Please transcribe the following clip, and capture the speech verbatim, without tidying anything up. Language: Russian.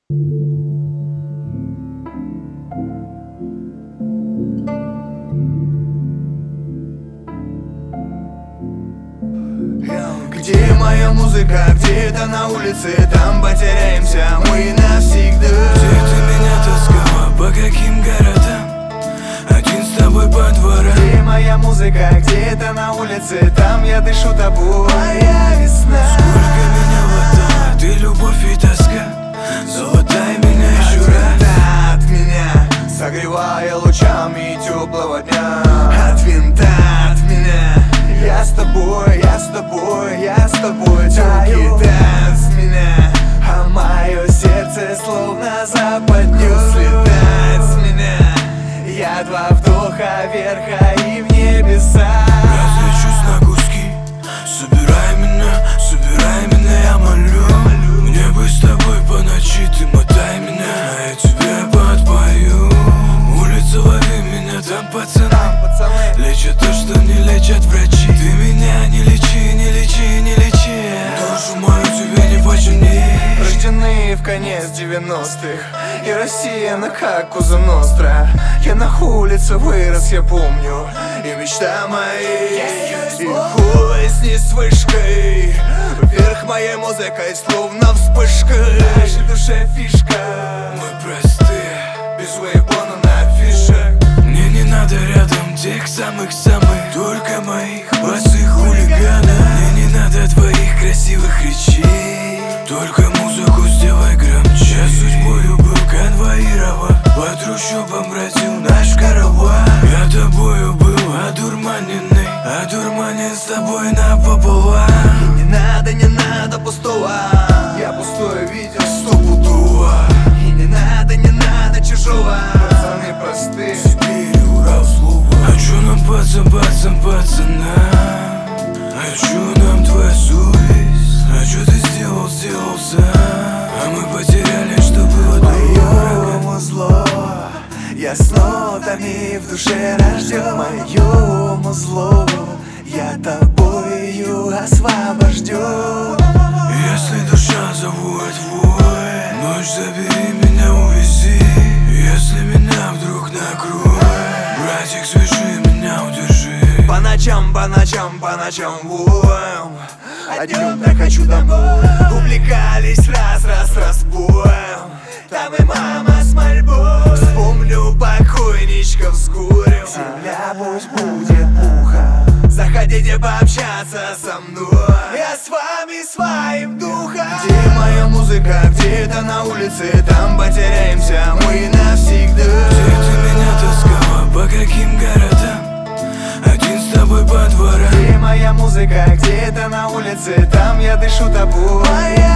Где моя музыка, где-то на улице, там потеряемся мы навсегда. Где ты меня таскала, по каким городам, один с тобой по дворам? Где моя музыка, где-то на улице, там я дышу тобой, моя весна. Сколько меня латала, ты любовь и тоска, золотая меня еще раз. От меня, согревая лучами теплого дня. От винта от меня, я с тобой, я с тобой, я с тобой. Тёлки, танц меня, а мое сердце словно западнёт. Слетать с меня, я два вдоха вверх и в небеса. Разлечусь на куски, собирай меня, собирай меня, я молю. Мне бы с тобой по ночи, ты мотай меня, а я тебе подпою. Улица, лови меня, там пацаны, лечат то, что не лечат врачи. Ты меня не лечи, не лечи, не лечи, душу мою тебе не почини. Рождены в конец девяностых, и Россия на как Коза Ностра. Я на улице вырос, я помню, и мечта моей, и хуй с ней с вышкой. Вверх моей музыкой, словно вспышка. В нашей душе фишка, Мы простые, без вейбона на афишах. мне не надо рядом тех самых-самых, только моих босых хулиганов. Мне не надо твоих красивых речей, только музыку сделай громче. Я судьбою был конвоирован, по трущобам бродил наш караван. Я тобою был одурманенный, одурманен с тобой напополам. Не надо, не надо пустого, я пустое видел стопудово. И не надо, не надо чужого, пацаны простые, Сибирь, Урал, слово. А чё нам, пацан, пацан, пацана? А чё нам твоя совесть? А чё ты сделал, сделал сам? А мы потеряли, что было дорого. моему зло, я с нотами в душе рожден. Моему злу, я тобою освобожден. Если душа завоет вой, ночь забери меня, увези. Если меня вдруг накроет, братик, свяжи меня, удержи. По ночам, по ночам, по ночам воем, а днем так хочу домой. Увлекались раз, раз, раз боем, там и мама с мольбой. Вспомню покойничков с горем, земля пусть будет пухом. Заходите пообщаться со мной, я с вами своим духом. Где моя музыка, где-то на улице, там потеряемся мы навсегда. Где ты меня таскала, по каким городам, один с тобой по дворам? Где моя музыка, где-то на улице, там я дышу тобой.